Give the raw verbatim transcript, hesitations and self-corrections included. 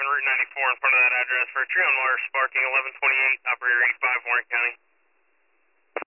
Route ninety-four in front of that address for a tree on wire sparking eleven twenty-eight, operator eighty-five, Warren County.